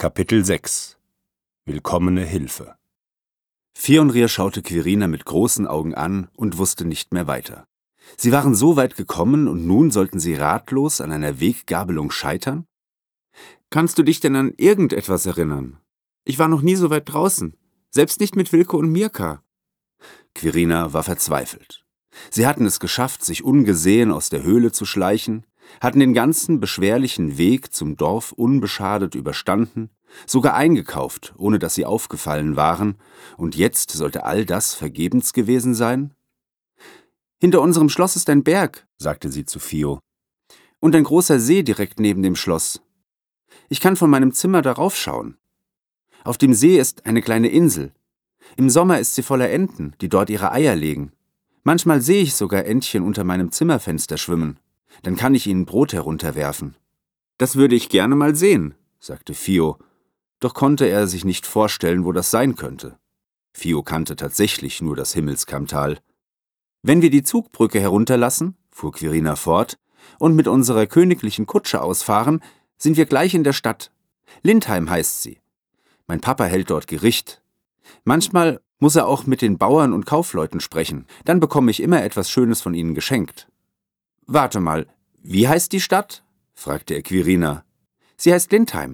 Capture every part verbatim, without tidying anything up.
Kapitel sechs Willkommene Hilfe. Fionrir schaute Quirina mit großen Augen an und wusste nicht mehr weiter. Sie waren so weit gekommen und nun sollten sie ratlos an einer Weggabelung scheitern? »Kannst du dich denn an irgendetwas erinnern? Ich war noch nie so weit draußen, selbst nicht mit Wilko und Mirka.« Quirina war verzweifelt. Sie hatten es geschafft, sich ungesehen aus der Höhle zu schleichen, hatten den ganzen beschwerlichen Weg zum Dorf unbeschadet überstanden, sogar eingekauft, ohne dass sie aufgefallen waren, und jetzt sollte all das vergebens gewesen sein? »Hinter unserem Schloss ist ein Berg«, sagte sie zu Fio, »und ein großer See direkt neben dem Schloss. Ich kann von meinem Zimmer darauf schauen. Auf dem See ist eine kleine Insel. Im Sommer ist sie voller Enten, die dort ihre Eier legen. Manchmal sehe ich sogar Entchen unter meinem Zimmerfenster schwimmen. Dann kann ich ihnen Brot herunterwerfen.« »Das würde ich gerne mal sehen«, sagte Fio, doch konnte er sich nicht vorstellen, wo das sein könnte. Fio kannte tatsächlich nur das Himmelskammtal. »Wenn wir die Zugbrücke herunterlassen«, fuhr Quirina fort, »und mit unserer königlichen Kutsche ausfahren, sind wir gleich in der Stadt. Lindheim heißt sie. Mein Papa hält dort Gericht. Manchmal muss er auch mit den Bauern und Kaufleuten sprechen. Dann bekomme ich immer etwas Schönes von ihnen geschenkt.« »Warte mal, wie heißt die Stadt?« fragte er Quirina. »Sie heißt Lindheim.«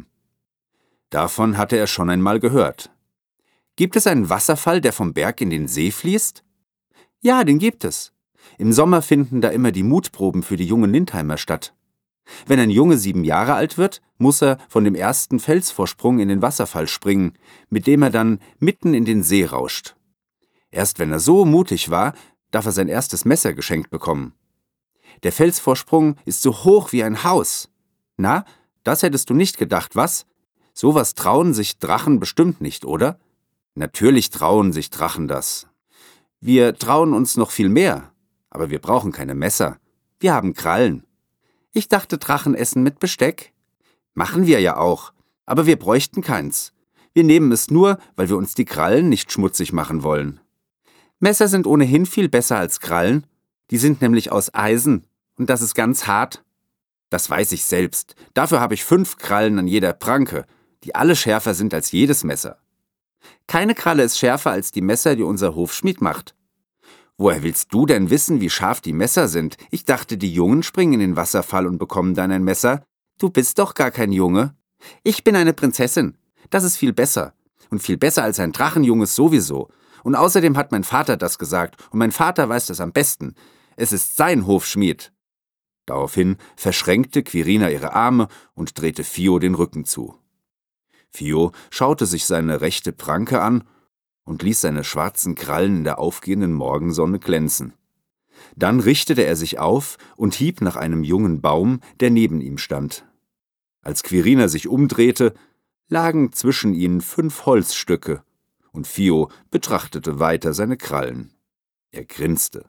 Davon hatte er schon einmal gehört. »Gibt es einen Wasserfall, der vom Berg in den See fließt?« »Ja, den gibt es. Im Sommer finden da immer die Mutproben für die jungen Lindheimer statt. Wenn ein Junge sieben Jahre alt wird, muss er von dem ersten Felsvorsprung in den Wasserfall springen, mit dem er dann mitten in den See rauscht. Erst wenn er so mutig war, darf er sein erstes Messer geschenkt bekommen. Der Felsvorsprung ist so hoch wie ein Haus. Na, das hättest du nicht gedacht, was? Sowas trauen sich Drachen bestimmt nicht, oder? Natürlich trauen sich Drachen das. Wir trauen uns noch viel mehr, aber wir brauchen keine Messer. Wir haben Krallen. Ich dachte, Drachen essen mit Besteck. Machen wir ja auch, aber wir bräuchten keins. Wir nehmen es nur, weil wir uns die Krallen nicht schmutzig machen wollen. Messer sind ohnehin viel besser als Krallen. Die sind nämlich aus Eisen und das ist ganz hart. Das weiß ich selbst. Dafür habe ich fünf Krallen an jeder Pranke, die alle schärfer sind als jedes Messer. Keine Kralle ist schärfer als die Messer, die unser Hofschmied macht. Woher willst du denn wissen, wie scharf die Messer sind? Ich dachte, die Jungen springen in den Wasserfall und bekommen dann ein Messer. Du bist doch gar kein Junge. Ich bin eine Prinzessin. Das ist viel besser. Und viel besser als ein Drachenjunges sowieso. Und außerdem hat mein Vater das gesagt. Und mein Vater weiß das am besten. Es ist sein Hofschmied. Daraufhin verschränkte Quirina ihre Arme und drehte Fio den Rücken zu. Fio schaute sich seine rechte Pranke an und ließ seine schwarzen Krallen in der aufgehenden Morgensonne glänzen. Dann richtete er sich auf und hieb nach einem jungen Baum, der neben ihm stand. Als Quirina sich umdrehte, lagen zwischen ihnen fünf Holzstücke, und Fio betrachtete weiter seine Krallen. Er grinste.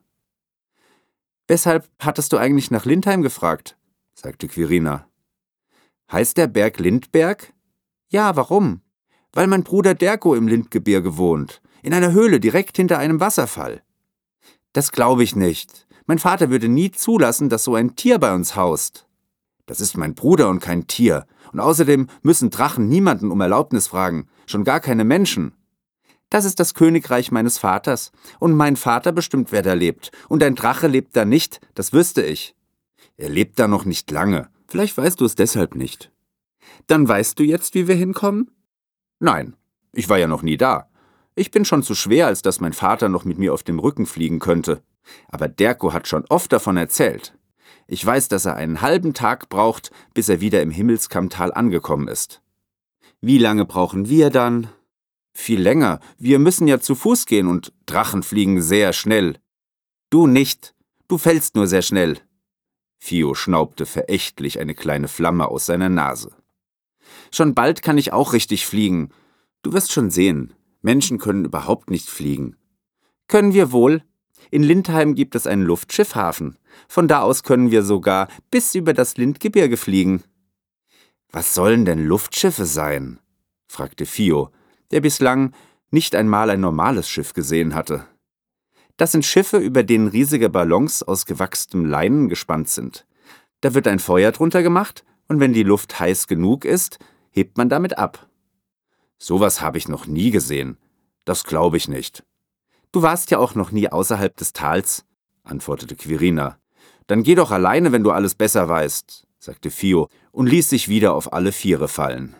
»Weshalb hattest du eigentlich nach Lindheim gefragt?« sagte Quirina. »Heißt der Berg Lindberg?« »Ja, warum?« »Weil mein Bruder Derko im Lindgebirge wohnt, in einer Höhle direkt hinter einem Wasserfall.« »Das glaube ich nicht. Mein Vater würde nie zulassen, dass so ein Tier bei uns haust.« »Das ist mein Bruder und kein Tier. Und außerdem müssen Drachen niemanden um Erlaubnis fragen, schon gar keine Menschen.« »Das ist das Königreich meines Vaters, und mein Vater bestimmt, wer da lebt. Und ein Drache lebt da nicht, das wüsste ich.« »Er lebt da noch nicht lange. Vielleicht weißt du es deshalb nicht.« »Dann weißt du jetzt, wie wir hinkommen?« »Nein, ich war ja noch nie da. Ich bin schon zu schwer, als dass mein Vater noch mit mir auf dem Rücken fliegen könnte. Aber Derko hat schon oft davon erzählt. Ich weiß, dass er einen halben Tag braucht, bis er wieder im Himmelskammtal angekommen ist.« »Wie lange brauchen wir dann?« »Viel länger. Wir müssen ja zu Fuß gehen und Drachen fliegen sehr schnell.« »Du nicht. Du fällst nur sehr schnell.« Fio schnaubte verächtlich eine kleine Flamme aus seiner Nase. »Schon bald kann ich auch richtig fliegen. Du wirst schon sehen, Menschen können überhaupt nicht fliegen.« »Können wir wohl. In Lindheim gibt es einen Luftschiffhafen. Von da aus können wir sogar bis über das Lindgebirge fliegen.« »Was sollen denn Luftschiffe sein?« fragte Fio, der bislang nicht einmal ein normales Schiff gesehen hatte. »Das sind Schiffe, über denen riesige Ballons aus gewachstem Leinen gespannt sind. Da wird ein Feuer drunter gemacht, und wenn die Luft heiß genug ist, hebt man damit ab. »Sowas habe ich noch nie gesehen. Das glaube ich nicht.« »Du warst ja auch noch nie außerhalb des Tals«, antwortete Quirina. »Dann geh doch alleine, wenn du alles besser weißt«, sagte Fio und ließ sich wieder auf alle Viere fallen.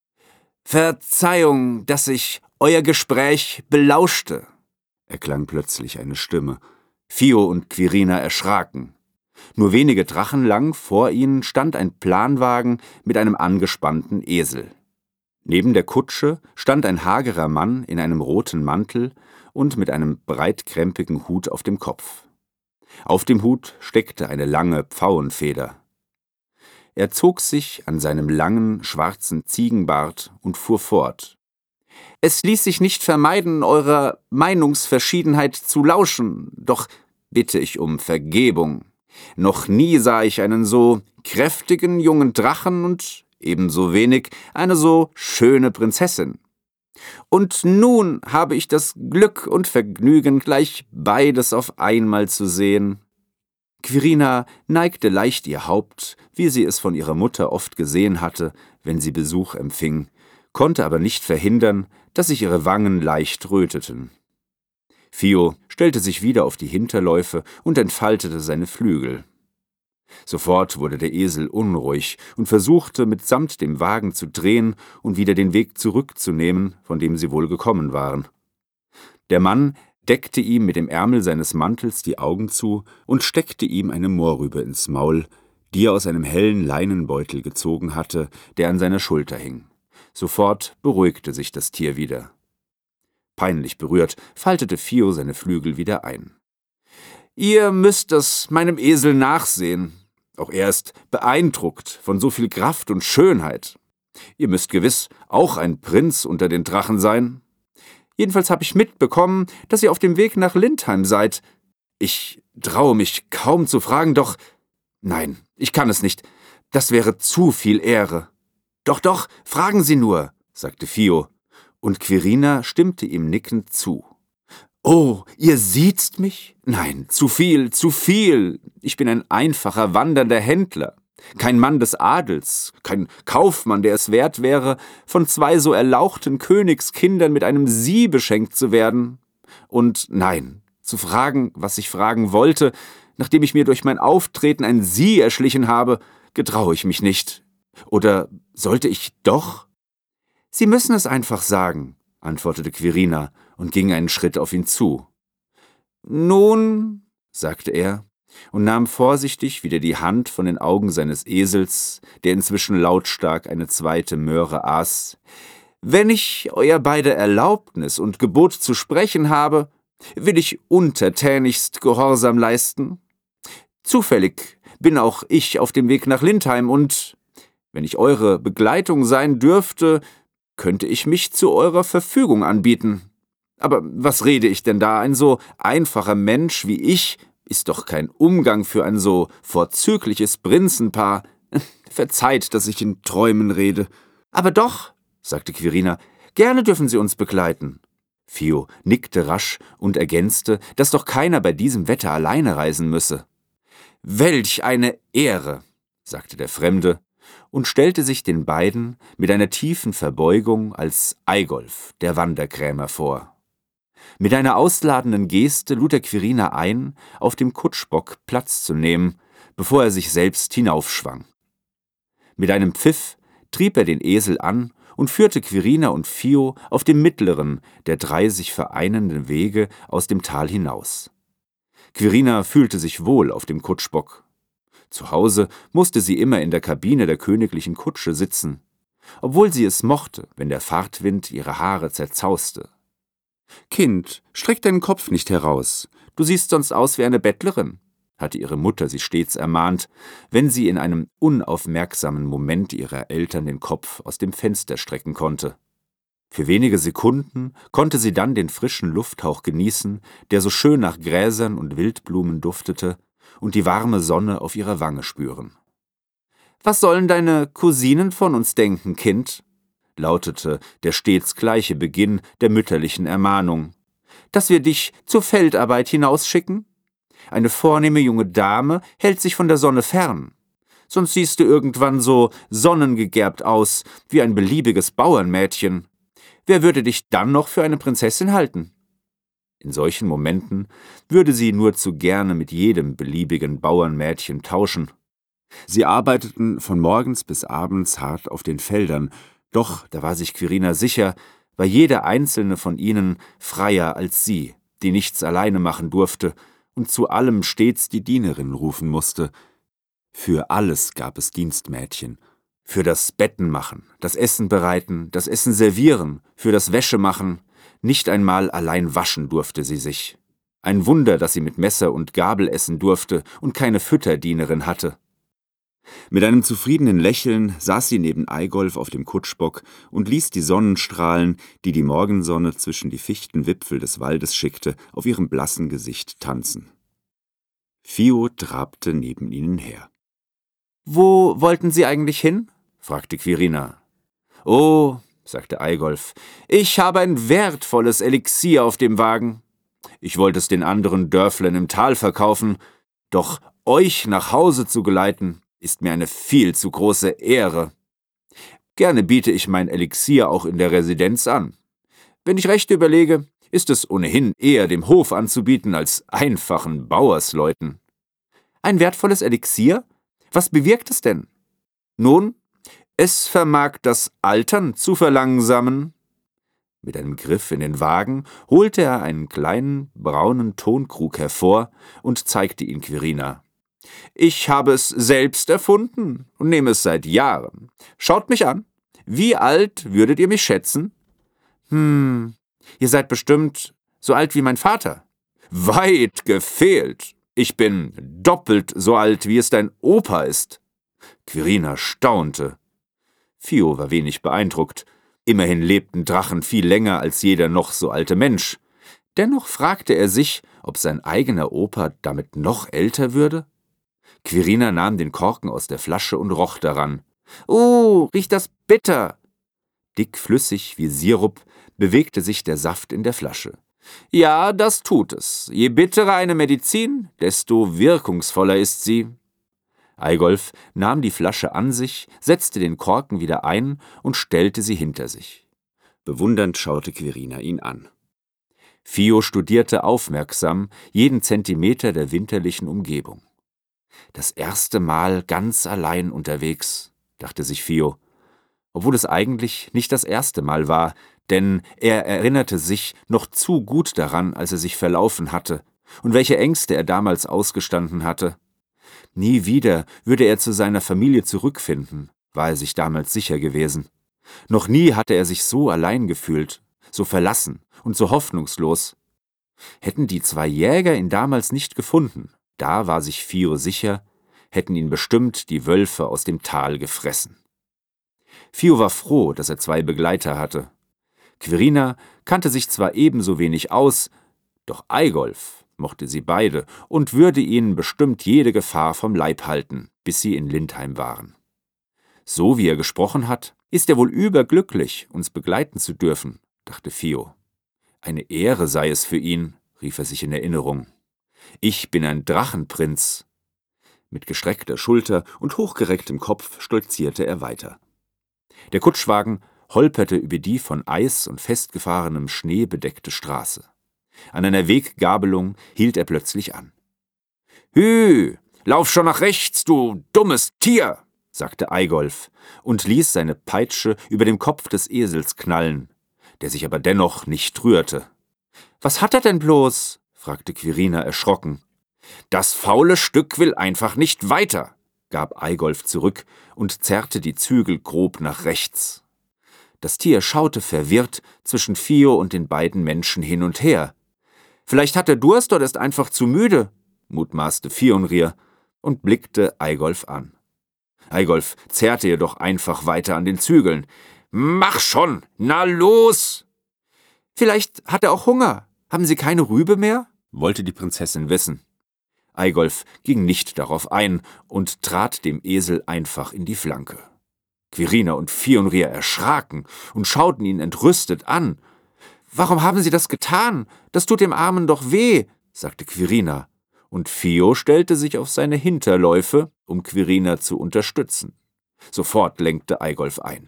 »Verzeihung, dass ich euer Gespräch belauschte«, erklang plötzlich eine Stimme. Fio und Quirina erschraken. Nur wenige Drachen lang vor ihnen stand ein Planwagen mit einem angespannten Esel. Neben der Kutsche stand ein hagerer Mann in einem roten Mantel und mit einem breitkrempigen Hut auf dem Kopf. Auf dem Hut steckte eine lange Pfauenfeder. Er zog sich an seinem langen, schwarzen Ziegenbart und fuhr fort. »Es ließ sich nicht vermeiden, eurer Meinungsverschiedenheit zu lauschen, doch bitte ich um Vergebung. Noch nie sah ich einen so kräftigen jungen Drachen und ebenso wenig eine so schöne Prinzessin. Und nun habe ich das Glück und Vergnügen, gleich beides auf einmal zu sehen.« Quirina neigte leicht ihr Haupt, wie sie es von ihrer Mutter oft gesehen hatte, wenn sie Besuch empfing, konnte aber nicht verhindern, dass sich ihre Wangen leicht röteten. Fio stellte sich wieder auf die Hinterläufe und entfaltete seine Flügel. Sofort wurde der Esel unruhig und versuchte, mitsamt dem Wagen zu drehen und wieder den Weg zurückzunehmen, von dem sie wohl gekommen waren. Der Mann deckte ihm mit dem Ärmel seines Mantels die Augen zu und steckte ihm eine Mohrrübe ins Maul, die er aus einem hellen Leinenbeutel gezogen hatte, der an seiner Schulter hing. Sofort beruhigte sich das Tier wieder. Peinlich berührt faltete Fio seine Flügel wieder ein. »Ihr müsst es meinem Esel nachsehen. Auch er ist beeindruckt von so viel Kraft und Schönheit. Ihr müsst gewiss auch ein Prinz unter den Drachen sein. Jedenfalls habe ich mitbekommen, dass ihr auf dem Weg nach Lindheim seid. Ich traue mich kaum zu fragen, doch... Nein, ich kann es nicht. Das wäre zu viel Ehre.« »Doch, doch, fragen Sie nur«, sagte Fio, und Quirina stimmte ihm nickend zu. »Oh, ihr siezt mich? Nein, zu viel, zu viel. Ich bin ein einfacher, wandernder Händler. Kein Mann des Adels, kein Kaufmann, der es wert wäre, von zwei so erlauchten Königskindern mit einem Sie beschenkt zu werden. Und nein, zu fragen, was ich fragen wollte, nachdem ich mir durch mein Auftreten ein Sie erschlichen habe, getraue ich mich nicht. Oder sollte ich doch?« »Sie müssen es einfach sagen«, antwortete Quirina und ging einen Schritt auf ihn zu. »Nun«, sagte er und nahm vorsichtig wieder die Hand von den Augen seines Esels, der inzwischen lautstark eine zweite Möhre aß, »wenn ich euer beider Erlaubnis und Gebot zu sprechen habe, will ich untertänigst Gehorsam leisten. Zufällig bin auch ich auf dem Weg nach Lindheim und, wenn ich eure Begleitung sein dürfte, könnte ich mich zu eurer Verfügung anbieten. Aber was rede ich denn da? Ein so einfacher Mensch wie ich ist doch kein Umgang für ein so vorzügliches Prinzenpaar. Verzeiht, dass ich in Träumen rede.« »Aber doch«, sagte Quirina, »gerne dürfen Sie uns begleiten.« Fio nickte rasch und ergänzte, dass doch keiner bei diesem Wetter alleine reisen müsse. »Welch eine Ehre«, sagte der Fremde und stellte sich den beiden mit einer tiefen Verbeugung als Eigolf, der Wanderkrämer, vor. Mit einer ausladenden Geste lud er Quirina ein, auf dem Kutschbock Platz zu nehmen, bevor er sich selbst hinaufschwang. Mit einem Pfiff trieb er den Esel an und führte Quirina und Fio auf dem mittleren der drei sich vereinenden Wege aus dem Tal hinaus. Quirina fühlte sich wohl auf dem Kutschbock. Zu Hause musste sie immer in der Kabine der königlichen Kutsche sitzen, obwohl sie es mochte, wenn der Fahrtwind ihre Haare zerzauste. »Kind, streck deinen Kopf nicht heraus, du siehst sonst aus wie eine Bettlerin«, hatte ihre Mutter sie stets ermahnt, wenn sie in einem unaufmerksamen Moment ihrer Eltern den Kopf aus dem Fenster strecken konnte. Für wenige Sekunden konnte sie dann den frischen Lufthauch genießen, der so schön nach Gräsern und Wildblumen duftete, und die warme Sonne auf ihrer Wange spüren. »Was sollen deine Cousinen von uns denken, Kind?«, lautete der stets gleiche Beginn der mütterlichen Ermahnung. »Dass wir dich zur Feldarbeit hinausschicken? Eine vornehme junge Dame hält sich von der Sonne fern. Sonst siehst du irgendwann so sonnengegerbt aus wie ein beliebiges Bauernmädchen. Wer würde dich dann noch für eine Prinzessin halten? In solchen Momenten würde sie nur zu gerne mit jedem beliebigen Bauernmädchen tauschen. Sie arbeiteten von morgens bis abends hart auf den Feldern, doch, da war sich Quirina sicher, war jede einzelne von ihnen freier als sie, die nichts alleine machen durfte und zu allem stets die Dienerin rufen musste. Für alles gab es Dienstmädchen. Für das Bettenmachen, das Essen bereiten, das Essen servieren, für das Wäschemachen. Nicht einmal allein waschen durfte sie sich. Ein Wunder, dass sie mit Messer und Gabel essen durfte und keine Fütterdienerin hatte. Mit einem zufriedenen Lächeln saß sie neben Eigolf auf dem Kutschbock und ließ die Sonnenstrahlen, die die Morgensonne zwischen die Fichtenwipfel des Waldes schickte, auf ihrem blassen Gesicht tanzen. Fio trabte neben ihnen her. »Wo wollten Sie eigentlich hin?« fragte Quirina. »Oh«, sagte Eigolf, »ich habe ein wertvolles Elixier auf dem Wagen. Ich wollte es den anderen Dörflern im Tal verkaufen, doch euch nach Hause zu geleiten, ist mir eine viel zu große Ehre. Gerne biete ich mein Elixier auch in der Residenz an. Wenn ich recht überlege, ist es ohnehin eher dem Hof anzubieten als einfachen Bauersleuten.« »Ein wertvolles Elixier? Was bewirkt es denn?« »Nun, es vermag das Altern zu verlangsamen.« Mit einem Griff in den Wagen holte er einen kleinen, braunen Tonkrug hervor und zeigte ihn Quirina. »Ich habe es selbst erfunden und nehme es seit Jahren. Schaut mich an. Wie alt würdet ihr mich schätzen?« »Hm, ihr seid bestimmt so alt wie mein Vater.« »Weit gefehlt. Ich bin doppelt so alt, wie es dein Opa ist.« Quirina staunte. Fio war wenig beeindruckt. Immerhin lebten Drachen viel länger als jeder noch so alte Mensch. Dennoch fragte er sich, ob sein eigener Opa damit noch älter würde. Quirina nahm den Korken aus der Flasche und roch daran. »Oh, riecht das bitter!« Dickflüssig wie Sirup bewegte sich der Saft in der Flasche. »Ja, das tut es. Je bitterer eine Medizin, desto wirkungsvoller ist sie.« Eigolf nahm die Flasche an sich, setzte den Korken wieder ein und stellte sie hinter sich. Bewundernd schaute Quirina ihn an. Fio studierte aufmerksam jeden Zentimeter der winterlichen Umgebung. »Das erste Mal ganz allein unterwegs«, dachte sich Fio, obwohl es eigentlich nicht das erste Mal war, denn er erinnerte sich noch zu gut daran, als er sich verlaufen hatte und welche Ängste er damals ausgestanden hatte. Nie wieder würde er zu seiner Familie zurückfinden, war er sich damals sicher gewesen. Noch nie hatte er sich so allein gefühlt, so verlassen und so hoffnungslos. Hätten die zwei Jäger ihn damals nicht gefunden, da war sich Fio sicher, hätten ihn bestimmt die Wölfe aus dem Tal gefressen. Fio war froh, dass er zwei Begleiter hatte. Quirina kannte sich zwar ebenso wenig aus, doch Eigolf mochte sie beide und würde ihnen bestimmt jede Gefahr vom Leib halten, bis sie in Lindheim waren. So wie er gesprochen hat, ist er wohl überglücklich, uns begleiten zu dürfen, dachte Fio. Eine Ehre sei es für ihn, rief er sich in Erinnerung. Ich bin ein Drachenprinz. Mit gestreckter Schulter und hochgerecktem Kopf stolzierte er weiter. Der Kutschwagen holperte über die von Eis und festgefahrenem Schnee bedeckte Straße. An einer Weggabelung hielt er plötzlich an. »Hü, lauf schon nach rechts, du dummes Tier«, sagte Eigolf und ließ seine Peitsche über dem Kopf des Esels knallen, der sich aber dennoch nicht rührte. »Was hat er denn bloß?« fragte Quirina erschrocken. »Das faule Stück will einfach nicht weiter«, gab Eigolf zurück und zerrte die Zügel grob nach rechts. Das Tier schaute verwirrt zwischen Fio und den beiden Menschen hin und her. »Vielleicht hat er Durst oder ist einfach zu müde«, mutmaßte Fionrir und blickte Eigolf an. Eigolf zerrte jedoch einfach weiter an den Zügeln. »Mach schon, na los!« »Vielleicht hat er auch Hunger. Haben Sie keine Rübe mehr?« wollte die Prinzessin wissen. Eigolf ging nicht darauf ein und trat dem Esel einfach in die Flanke. Quirina und Fionrir erschraken und schauten ihn entrüstet an. »Warum haben Sie das getan? Das tut dem Armen doch weh«, sagte Quirina, und Fio stellte sich auf seine Hinterläufe, um Quirina zu unterstützen. Sofort lenkte Eigolf ein.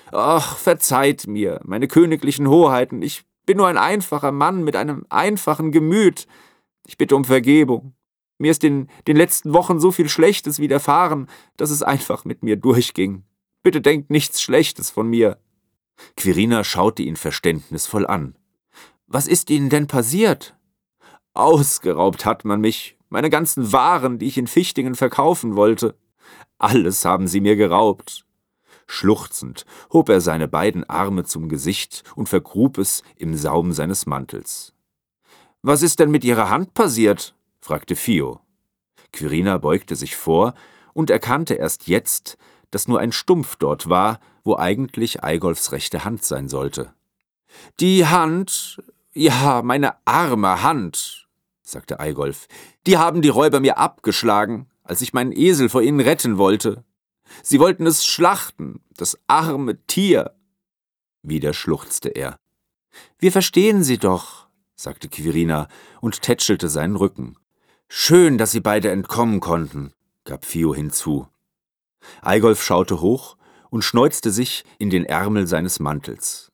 »Ach, verzeiht mir, meine königlichen Hoheiten, ich bin nur ein einfacher Mann mit einem einfachen Gemüt. Ich bitte um Vergebung. Mir ist in den letzten Wochen so viel Schlechtes widerfahren, dass es einfach mit mir durchging. Bitte denkt nichts Schlechtes von mir.« Quirina schaute ihn verständnisvoll an. »Was ist Ihnen denn passiert?« »Ausgeraubt hat man mich, meine ganzen Waren, die ich in Fichtingen verkaufen wollte. Alles haben sie mir geraubt.« Schluchzend hob er seine beiden Arme zum Gesicht und vergrub es im Saum seines Mantels. »Was ist denn mit Ihrer Hand passiert?« fragte Fio. Quirina beugte sich vor und erkannte erst jetzt, dass nur ein Stumpf dort war, wo eigentlich Eigolfs rechte Hand sein sollte. »Die Hand, ja, meine arme Hand«, sagte Eigolf, »die haben die Räuber mir abgeschlagen, als ich meinen Esel vor ihnen retten wollte. Sie wollten es schlachten, das arme Tier.« Wieder schluchzte er. »Wir verstehen Sie doch«, sagte Quirina und tätschelte seinen Rücken. »Schön, dass Sie beide entkommen konnten«, gab Fio hinzu. Eigolf schaute hoch und schneuzte sich in den Ärmel seines Mantels.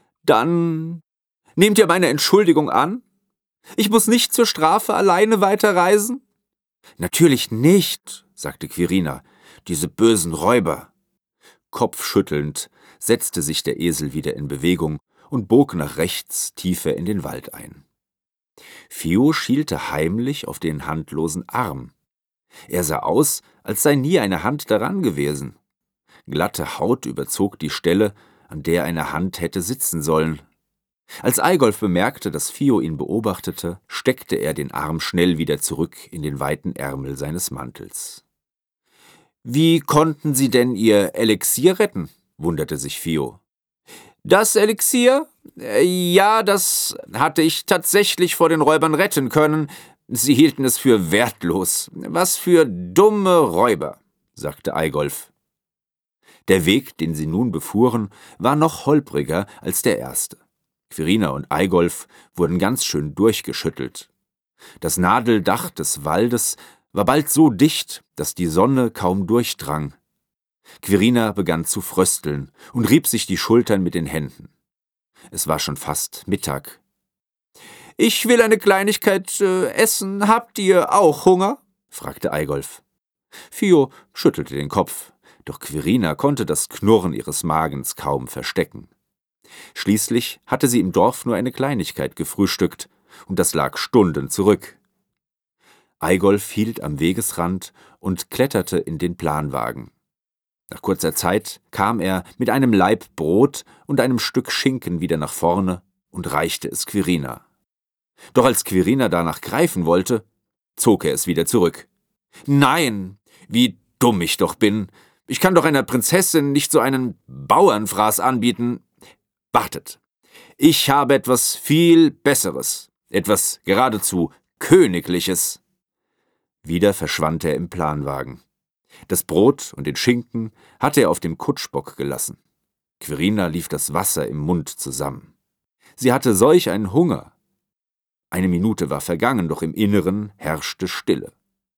»Dann nehmt ihr meine Entschuldigung an? Ich muss nicht zur Strafe alleine weiterreisen?« »Natürlich nicht«, sagte Quirina, »diese bösen Räuber.« Kopfschüttelnd setzte sich der Esel wieder in Bewegung und bog nach rechts tiefer in den Wald ein. Fio schielte heimlich auf den handlosen Arm. Er sah aus, als sei nie eine Hand daran gewesen. Glatte Haut überzog die Stelle, an der eine Hand hätte sitzen sollen. Als Eigolf bemerkte, dass Fio ihn beobachtete, steckte er den Arm schnell wieder zurück in den weiten Ärmel seines Mantels. »Wie konnten Sie denn Ihr Elixier retten?« wunderte sich Fio. »Das Elixier? Ja, das hatte ich tatsächlich vor den Räubern retten können. Sie hielten es für wertlos. Was für dumme Räuber«, sagte Eigolf. Der Weg, den sie nun befuhren, war noch holpriger als der erste. Quirina und Eigolf wurden ganz schön durchgeschüttelt. Das Nadeldach des Waldes war bald so dicht, dass die Sonne kaum durchdrang. Quirina begann zu frösteln und rieb sich die Schultern mit den Händen. Es war schon fast Mittag. »Ich will eine Kleinigkeit äh, essen. Habt ihr auch Hunger?« fragte Eigolf. Fio schüttelte den Kopf, doch Quirina konnte das Knurren ihres Magens kaum verstecken. Schließlich hatte sie im Dorf nur eine Kleinigkeit gefrühstückt, und das lag Stunden zurück. Eigolf hielt am Wegesrand und kletterte in den Planwagen. Nach kurzer Zeit kam er mit einem Laib Brot und einem Stück Schinken wieder nach vorne und reichte es Quirina. Doch als Quirina danach greifen wollte, zog er es wieder zurück. »Nein, wie dumm ich doch bin. Ich kann doch einer Prinzessin nicht so einen Bauernfraß anbieten. Wartet, ich habe etwas viel Besseres, etwas geradezu Königliches.« Wieder verschwand er im Planwagen. Das Brot und den Schinken hatte er auf dem Kutschbock gelassen. Quirina lief das Wasser im Mund zusammen. Sie hatte solch einen Hunger. Eine Minute war vergangen, doch im Inneren herrschte Stille.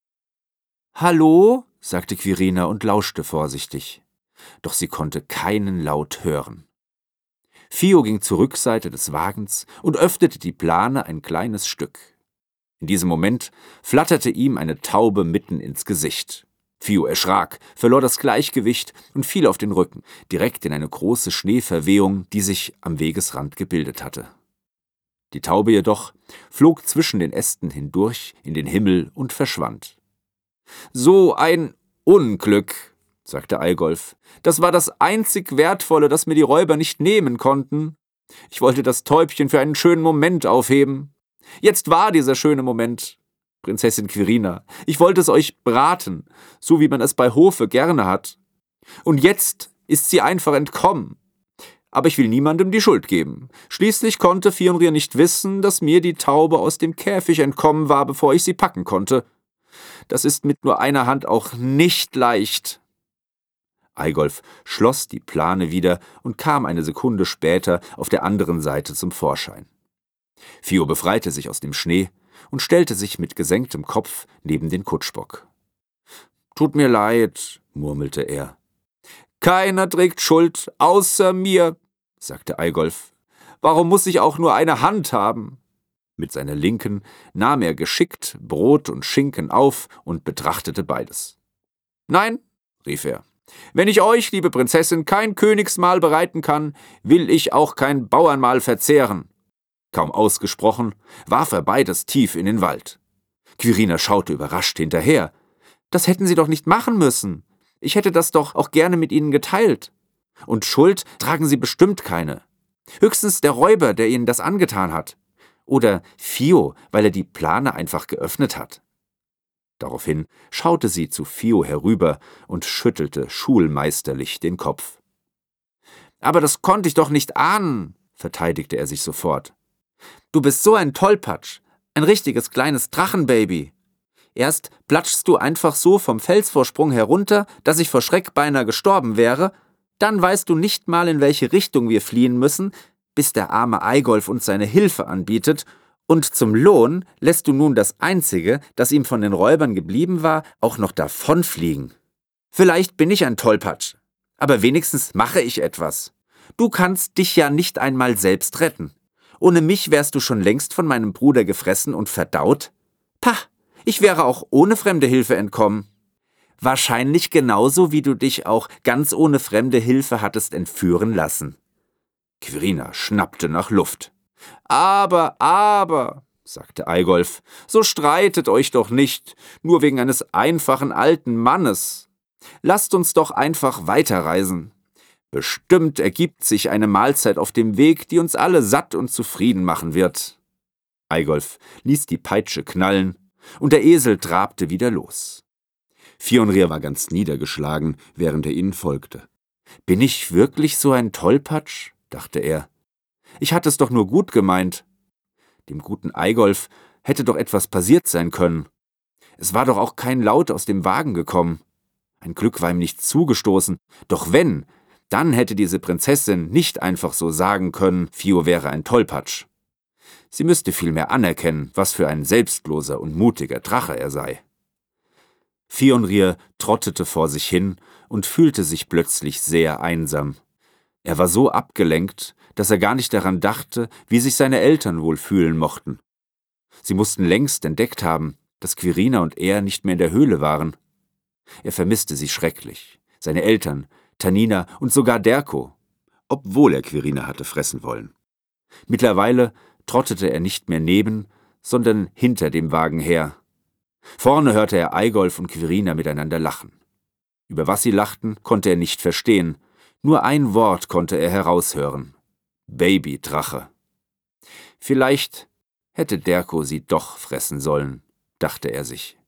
»Hallo?« sagte Quirina und lauschte vorsichtig. Doch sie konnte keinen Laut hören. Fio ging zur Rückseite des Wagens und öffnete die Plane ein kleines Stück. In diesem Moment flatterte ihm eine Taube mitten ins Gesicht. Fio erschrak, verlor das Gleichgewicht und fiel auf den Rücken, direkt in eine große Schneeverwehung, die sich am Wegesrand gebildet hatte. Die Taube jedoch flog zwischen den Ästen hindurch in den Himmel und verschwand. »So ein Unglück«, sagte Eigolf. »Das war das einzig Wertvolle, das mir die Räuber nicht nehmen konnten. Ich wollte das Täubchen für einen schönen Moment aufheben. Jetzt war dieser schöne Moment. Prinzessin Quirina, ich wollte es euch braten, so wie man es bei Hofe gerne hat. Und jetzt ist sie einfach entkommen. Aber ich will niemandem die Schuld geben. Schließlich konnte Fionrir nicht wissen, dass mir die Taube aus dem Käfig entkommen war, bevor ich sie packen konnte. Das ist mit nur einer Hand auch nicht leicht.« Eigolf schloss die Plane wieder und kam eine Sekunde später auf der anderen Seite zum Vorschein. Fio befreite sich aus dem Schnee und stellte sich mit gesenktem Kopf neben den Kutschbock. »Tut mir leid«, murmelte er. »Keiner trägt Schuld, außer mir«, sagte Eigolf. »Warum muss ich auch nur eine Hand haben?« Mit seiner Linken nahm er geschickt Brot und Schinken auf und betrachtete beides. »Nein«, rief er, »wenn ich euch, liebe Prinzessin, kein Königsmahl bereiten kann, will ich auch kein Bauernmahl verzehren.« Kaum ausgesprochen, warf er beides tief in den Wald. Quirina schaute überrascht hinterher. »Das hätten Sie doch nicht machen müssen. Ich hätte das doch auch gerne mit Ihnen geteilt. Und Schuld tragen Sie bestimmt keine. Höchstens der Räuber, der Ihnen das angetan hat. Oder Fio, weil er die Plane einfach geöffnet hat.« Daraufhin schaute sie zu Fio herüber und schüttelte schulmeisterlich den Kopf. »Aber das konnte ich doch nicht ahnen«, verteidigte er sich sofort. »Du bist so ein Tollpatsch, ein richtiges kleines Drachenbaby. Erst platschst du einfach so vom Felsvorsprung herunter, dass ich vor Schreck beinahe gestorben wäre, dann weißt du nicht mal, in welche Richtung wir fliehen müssen, bis der arme Eigolf uns seine Hilfe anbietet, und zum Lohn lässt du nun das Einzige, das ihm von den Räubern geblieben war, auch noch davonfliegen. Vielleicht bin ich ein Tollpatsch, aber wenigstens mache ich etwas. Du kannst dich ja nicht einmal selbst retten. Ohne mich wärst du schon längst von meinem Bruder gefressen und verdaut. Pah, ich wäre auch ohne fremde Hilfe entkommen. Wahrscheinlich genauso, wie du dich auch ganz ohne fremde Hilfe hattest entführen lassen.« Quirina schnappte nach Luft. »Aber, aber«, sagte Eigolf, »so streitet euch doch nicht, nur wegen eines einfachen alten Mannes. Lasst uns doch einfach weiterreisen. Bestimmt ergibt sich eine Mahlzeit auf dem Weg, die uns alle satt und zufrieden machen wird.« Eigolf ließ die Peitsche knallen, und der Esel trabte wieder los. Fionrir war ganz niedergeschlagen, während er ihnen folgte. »Bin ich wirklich so ein Tollpatsch?«, dachte er. »Ich hatte es doch nur gut gemeint. Dem guten Eigolf hätte doch etwas passiert sein können. Es war doch auch kein Laut aus dem Wagen gekommen. Ein Glück war ihm nicht zugestoßen. Doch wenn, dann hätte diese Prinzessin nicht einfach so sagen können, Fio wäre ein Tollpatsch. Sie müsste vielmehr anerkennen, was für ein selbstloser und mutiger Drache er sei.« Fionrir trottete vor sich hin und fühlte sich plötzlich sehr einsam. Er war so abgelenkt, dass er gar nicht daran dachte, wie sich seine Eltern wohl fühlen mochten. Sie mussten längst entdeckt haben, dass Quirina und er nicht mehr in der Höhle waren. Er vermisste sie schrecklich, seine Eltern, Tanina und sogar Derko, obwohl er Quirina hatte fressen wollen. Mittlerweile trottete er nicht mehr neben, sondern hinter dem Wagen her. Vorne hörte er Eigolf und Quirina miteinander lachen. Über was sie lachten, konnte er nicht verstehen, nur ein Wort konnte er heraushören: Babydrache. Vielleicht hätte Derko sie doch fressen sollen, dachte er sich.